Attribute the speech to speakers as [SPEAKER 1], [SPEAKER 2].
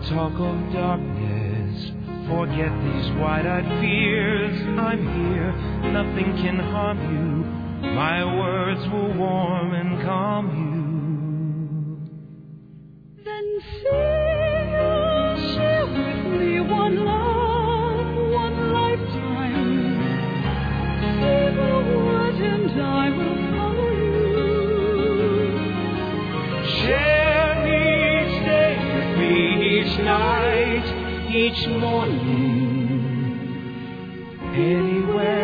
[SPEAKER 1] talk of darkness, forget these wide-eyed fears. I'm here, nothing can harm you. My words will warm and calm you.
[SPEAKER 2] Then say you'll share with me one love, one lifetime. Say the word and I will follow you.
[SPEAKER 1] Share each day with me, each night, each morning, anywhere.